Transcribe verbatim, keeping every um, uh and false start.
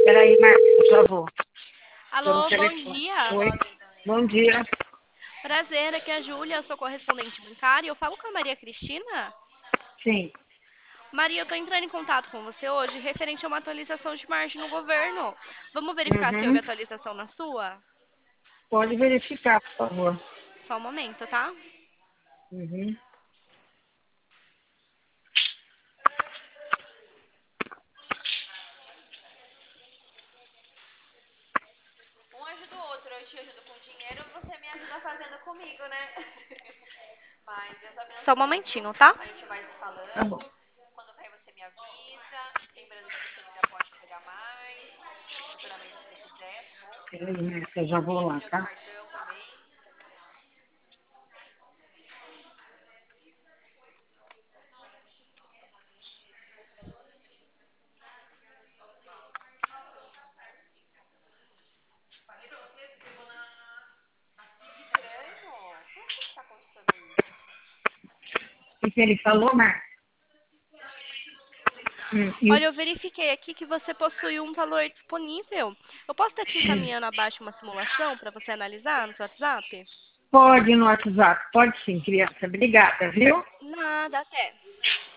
Peraí, Marcos, já vou. Tô no Alô, bom telefone. dia. Oi. Bom dia. Prazer, aqui é a Júlia, eu sou correspondente bancária. Eu falo com a Maria Cristina. Sim. Maria, eu tô entrando em contato com você hoje referente a uma atualização de margem no governo. Vamos verificar se houve Uhum. atualização na sua? Pode verificar, por favor. Só um momento, tá? Uhum. Um ajuda o outro, eu te ajudo com dinheiro, você me ajuda fazendo comigo, né? Mas Deus abençoe. Só um momentinho, tá? A gente vai se Tá bom. falando. Quando cair, você me avisa. Lembrando que você ainda pode pegar mais. Futuramente, se você quiser, tá bom? Peraí, Marcos, eu já vou lá, Tem outro tá? cartão também. Estranho. Por que que tá acontecendo isso? O que ele falou, Marcos? Hum. E Olha, o... eu verifiquei aqui que você possui um valor disponível. Eu posso estar te encaminhando abaixo uma simulação para você analisar no seu WhatsApp? Pode no WhatsApp. Pode sim, criança. Obrigada, viu? Nada, até.